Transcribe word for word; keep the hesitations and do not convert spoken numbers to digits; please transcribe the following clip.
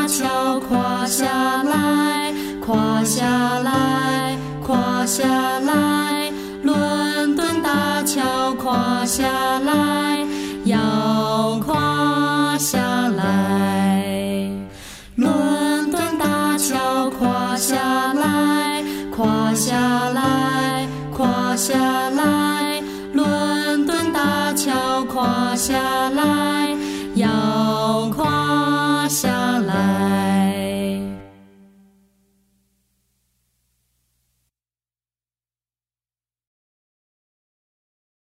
桥垮下来，垮下来，垮下来，伦敦大桥垮下来，要垮下来。伦敦大桥垮下来，垮下来，垮下来，伦敦大桥垮下来。